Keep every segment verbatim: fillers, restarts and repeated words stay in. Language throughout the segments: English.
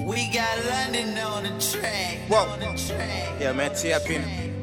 We got London on the track. Whoa. On the track. Yeah, man, T I P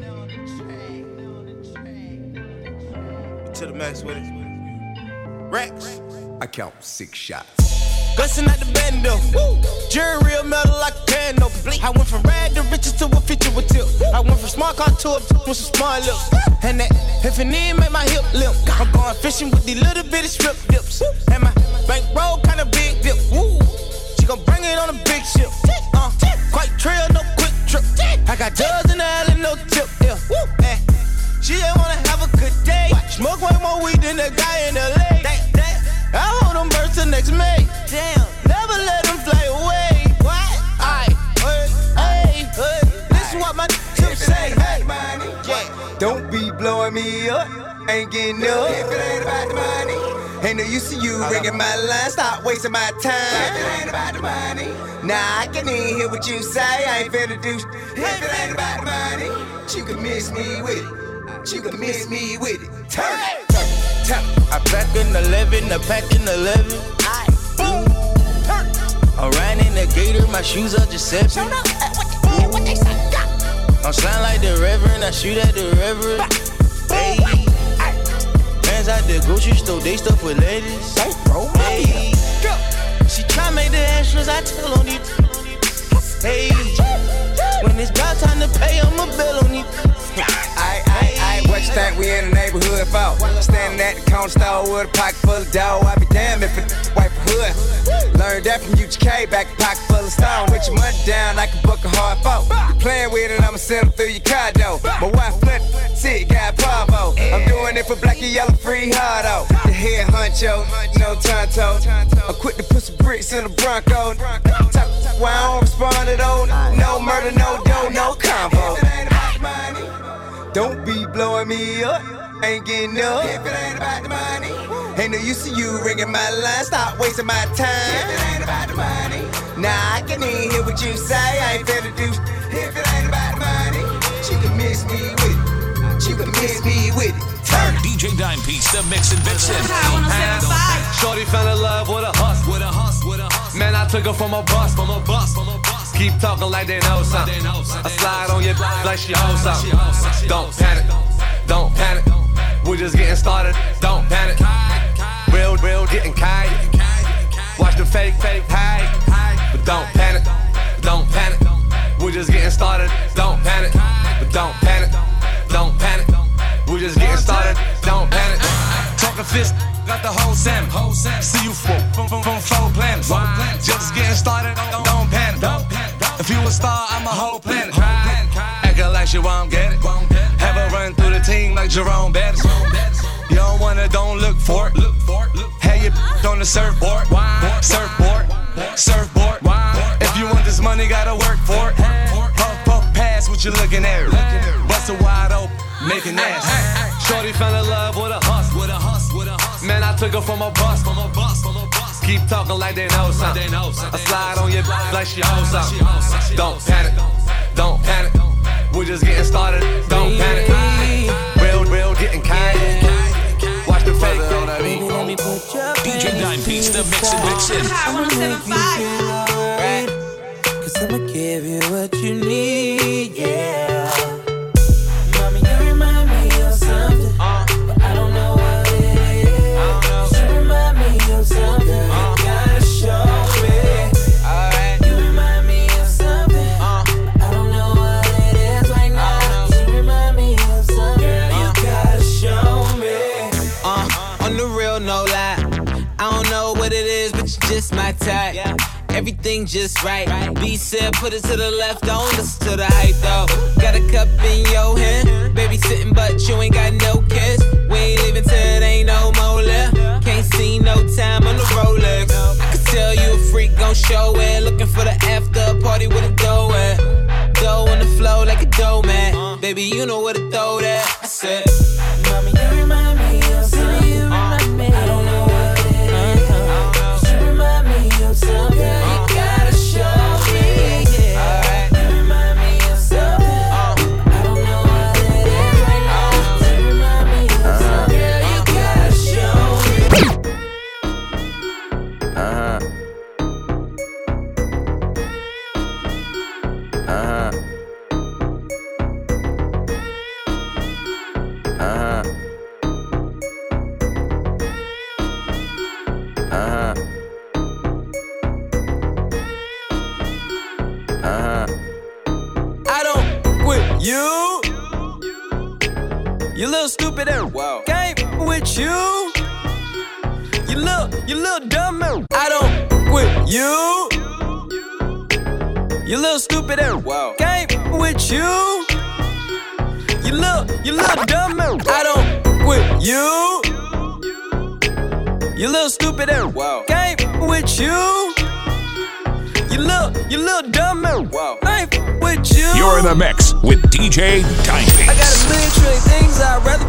to the max with it. Rex. I count six shots. Gussin' at the bando. Jury real metal like a candle. I went from rag to riches to a feature with tip. I went from smart car to a with some smart lips. And that if it need make my hip limp. I'm going fishing with these little bitty strip dips. And my bankroll kinda big dip. Woo. She gon' bring it on a big ship. Uh, quite trail, no quick trip. I got dubs in the alley, no tip. Yeah. Woo. Eh. She just wanna have a good day. Smoke way more weed than the guy in L A. I hold them birds till next May. Damn. Never let them fly away. What? Aye. Hey, hey, hey. Listen what my tips say. Hey, money. Yeah. Don't be blowing me up. Ain't getting up. If it ain't about the money. Ain't no use to you ringing my line. Stop wasting my time. If it ain't about the money. Nah, I can even hear what you say. I ain't finna do. If it ain't about the money. You can miss me with it. You can miss me with it. Turn it. Turn it. I pack an eleven, I pack an eleven. I boom, turn. I'm riding the gator, my shoes are Giuseppe. Show up, uh, what, the, what they say? I'm sliding like the Reverend, I shoot at the Reverend. Hey, hands out the grocery store, they stuff with ladies. Hey, she try make the extras, I tell on it. Hey, when it's about time to pay, I'ma bill on it. I, I, I, what you think we in the neighborhood for? Standing at the corner store with a pocket full of dough. I be damned if it wipe a hood. Learned that from U G K, back a pocket full of stone. With your money down, I can book a hard foe. You playing with it, I'ma send them through your car door. My wife flip, see, got Pavo. I'm doing it for black and yellow, free hardo. The head honcho, no tonto. I'm quick to put some bricks in the Bronco. Talk why I don't respond at all. No murder, no dough, no combo. Don't be blowing me up, ain't getting up. If it ain't about the money, ain't no use to you ringing my line. Stop wasting my time. If it ain't about the money, nah, I can even hear what you say. I ain't finna do. If it ain't about the money, you can miss me with it. You can miss me with it. Turn it. D J Dime Piece, the Mix and Vixen. Shorty fell in love with a hustle, with a hustle, with a hustle. Man, I took her from a bus, from a bus, from a bus. Keep talking like they know something. I slide on your like she owes something. Don't panic, don't panic. We're just getting started. Don't panic. Real, real, getting kite. Watch the fake, fake hide. But don't panic, don't panic. We're just getting started. Don't panic, but don't panic, don't panic. We're just getting started. Don't panic. Talking fist, got the whole salmon. See you from from from four planets. Just getting started. Don't panic. If you a star, I'm a whole planet. Acting like she won't get it. Have her run through the team like Jerome Bettis. You don't wanna, don't look for it. Have your on the surfboard. Surfboard, surfboard. If you want this money, gotta work for it. Puff, puff, pass what you looking at. Bust a wide open, making ass. Shorty fell in love with a hustle, with a hustle, with a hustle. Man, I took her from a bus, from a bus, from a bus. Keep talking like they know something. I slide on your like she owes something. Don't panic, don't panic. We're just getting started. Don't panic. Real, real, getting kind. Watch the fake. D J Dime Piece, the Mix and Vixen. I wanna seven five. Cause I'ma give you what you need, yeah. Mommy, you remind me of something, but I don't know what it is. You remind me of something, you gotta show me. You remind me of something, but I don't know what it is right now. You remind me of something, you gotta show me. Uh, on the real, no lie. I don't know what it is, but you're just my type. Everything just right. B said put it to the left, don't listen to the hype though. Got a cup in your hand, baby sitting but you ain't got no kiss. We ain't leaving till it ain't no more left. Can't see no time on the Rolex. I can tell you a freak gon' show it. Looking for the after party with a dough at. Dough on the flow like a dough man. Baby you know where to throw that. I said, Mommy you remind me of something. You remind me. I don't know what it is. You remind me of something. with you. You little, you little dumb man. I don't with you. You little stupid ass. Wow. Game with you. You little, you little dumb man. I don't with you. You little stupid ass. Wow. Game with you. You little, you little dumb man. Wow. I ain't with you. You're in the mix with D J Timepiece. I got a million trillion things I'd rather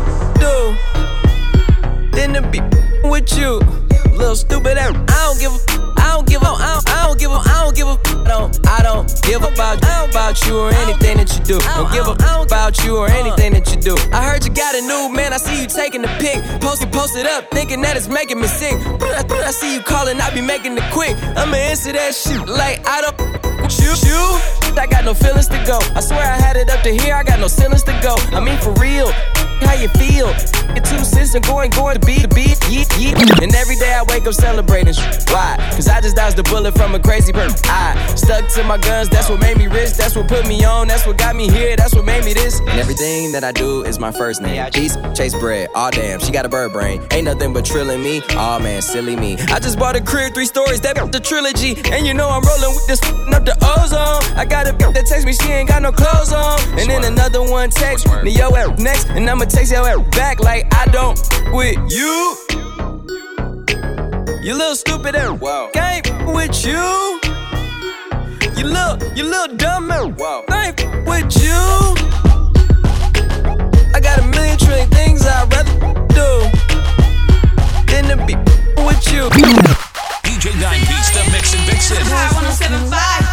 do than to be with you. Little stupid ass. I don't give a. I don't give a. I don't, I don't give a. I don't give a. I don't. I don't give about about you or anything that you do. Don't give a about you or anything that you do. I heard you got a new man. I see you taking the pic. Post it, post it up, thinking that it's making me sick. I see you calling, I be making it quick. I'ma answer that shit like I don't. You, you. I got no feelings to go. I swear I had it up to here. I got no ceilings to go. I mean for real. How you feel? Get two cents and going, going to beat, to beat, yeah, yeah. And every day I wake up celebrating. Why? Cause I just dodged a bullet from a crazy person. I stuck to my guns, that's what made me rich. That's what put me on, that's what got me here. That's what made me this. And everything that I do is my first name. Peace, chase bread, aw damn, she got a bird brain. Ain't nothing but trilling me, aw man, silly me. I just bought a crib, three stories, that the trilogy. And you know I'm rolling with this up the ozone. I got a bitch that text me, she ain't got no clothes on. And then another one text me, yo ass next, and I'ma text your ass back like I don't with you. You little stupid ass. Wow. Game with you. You little, you little dumb ass. Wow. Game with you. I got a million trillion things I'd rather do than to be with you. D J Timepiece, the Mix and Vixen. High one oh seven point five.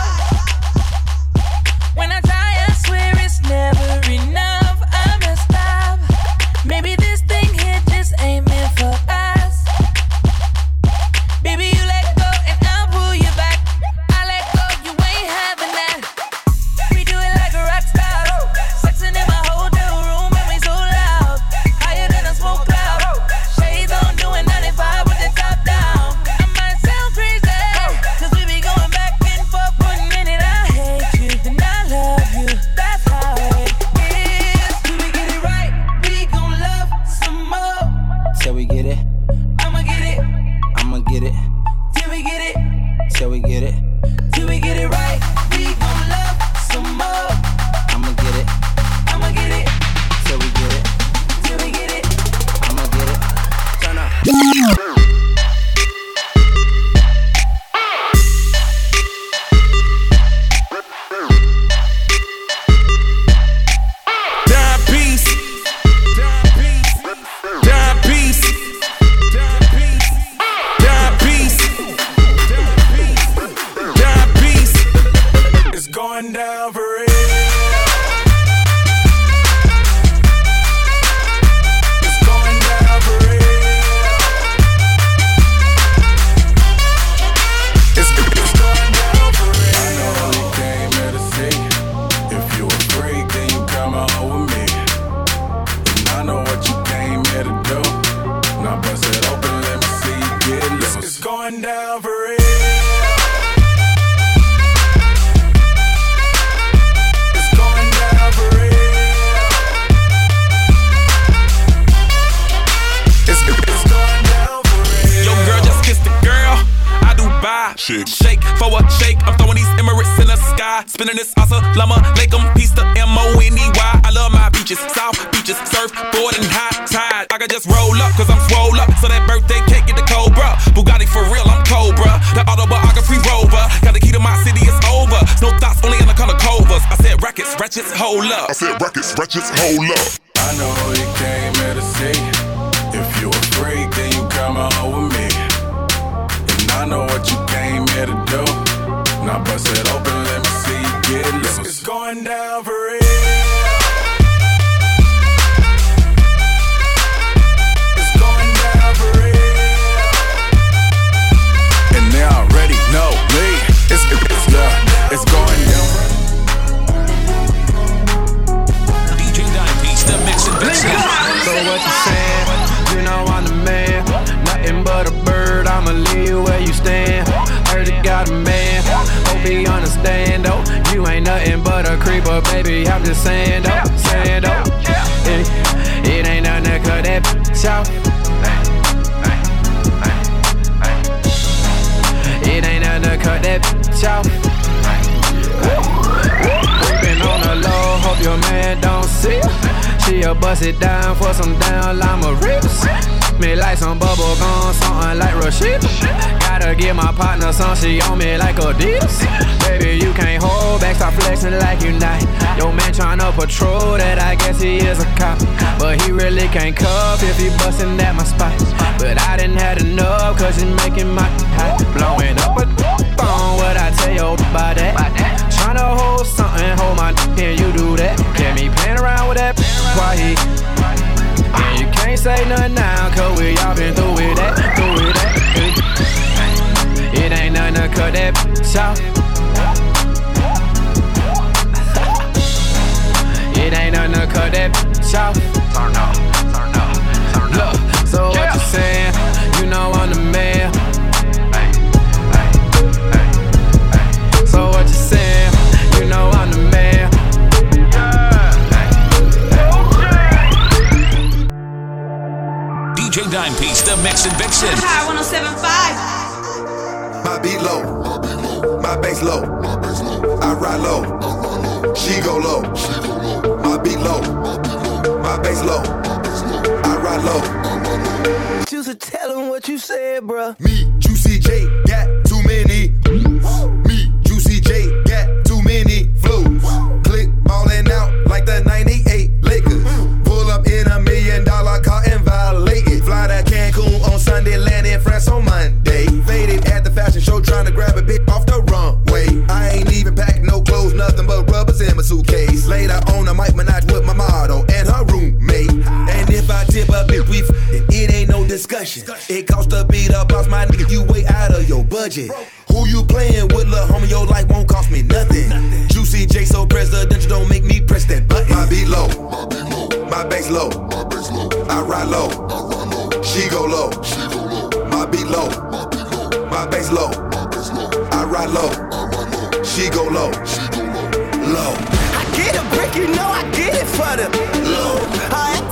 When I die, I swear it's never enough. I must stop. Maybe this thing here just ain't meant for us. Baby, you let go and I'll pull you back. I let go, you ain't having that. We do it like a rock star. Sexing in my hotel room and we so loud. Higher than a smoke cloud. Shades on doing ninety-five with the top down. I might sound crazy, cause we be going back and forth for a minute. I hate you and I love you. That's how it is. Till we get it right, we gon' love some more. Till we get it, I'ma get it. I'ma get it. Till we get it. Till we get it, Till we get it right, we gon' love some more. I'ma get it. I'ma get it. Till we get it, Till we get it. I'ma get it. Turn up. Timepiece. Timepiece. Timepiece. Timepiece. It's going down for real. It's going down for real. It's, it's going down for real. I know you came here to see. If you a freak, then you come on with me. And I know what you came here to do. Now bust it open, let me see you get loose. It's going down for real. It's going down for real. It's, it's going down for real. Yo, girl, just kiss the girl. I do buy. Shake. Shake for a shake. I'm throwing these Emirates in the sky. Spinning this asa, llama, lake 'em, piece the M O N E Y. I love my beaches, south beaches, surfboard and high tide. I can just roll up, cause I'm swole up. So that birthday cake get the Cobra. Bugatti for real, I'm Cobra. The autobiography rover. Got the key to my city, it's over. No thoughts, only in the color covers. I said rackets, ratchets, hold up. I said rackets, ratchets, hold up. I know you came here to see. If you a freak, then you come on with me. And I know what you came here to do. Now bust it open, let me see you get loose. It's going down for real. It's going down for real. And they already know me. It's, it's, yeah, it's going down. D J Timepiece, the Mix and Vixen. So what you saying? You know I'm the man. Nothing but a bird, I'ma leave you where you stand. Heard you got a man, hope he understand though. You ain't nothing but a creeper, baby, I'm just saying though. Saying though, it, it ain't nothing to cut that bitch out. cut that bitch off. Been on the low, hope your man don't see. She'll bust it down for some down llama rips. Me like some bubble gum, something like Rashida. Gotta give my partner some, she on me like Adidas. Baby, you can't hold back, stop flexing like you not. Your man tryna patrol that, I guess he is a cop. But he really can't cuff if he bustin' at my spot. But I didn't have enough, cause it's making my hot. Blowing up a phone, what I tell you about that? Tryna hold something, hold my and you do that. Get me playing around with that quiet. And you can't say nothing now, cause we all been through with that, through with that. It ain't nothing to cut that bitch off. It ain't nothing to cut that bitch off. Turn up, turn up, turn up. Look, so what yeah. you saying? You know I'm the man. Hey, hey, hey, hey. So what you saying? You know I'm the man. D J Dime Piece, the Mixin' Vixen. High one oh seven point five. My beat low, my bass low. I ride low, she go low. My beat low, my bass low. I ride low. You should tell him what you said, bruh. Me, Juicy J, got too many. Me, Juicy J, got too many flows. Click ballin' out like the ninety-eight Lakers. Pull up in a million dollar car and violate it. Fly to Cancun on Sunday, land in France on Monday. Faded at the fashion show, trying to grab a bitch off the runway. I ain't even packed no clothes, nothing but rubbers in my suitcase. Later on, I might Minaj with my model and her roommate. And if I tip a bitch, we f***ing, it ain't no discussion. It costs to beat up boss, my nigga, you way out of your budget. Who you playing with, lil' homie, your life won't cost me nothing. Juicy J so presidential, don't make me press that button. My beat low, my bass low. I ride low, she go low. My beat low, my bass low. I ride low, she go low. Low. I get a brick, you know I get it for them. Low. I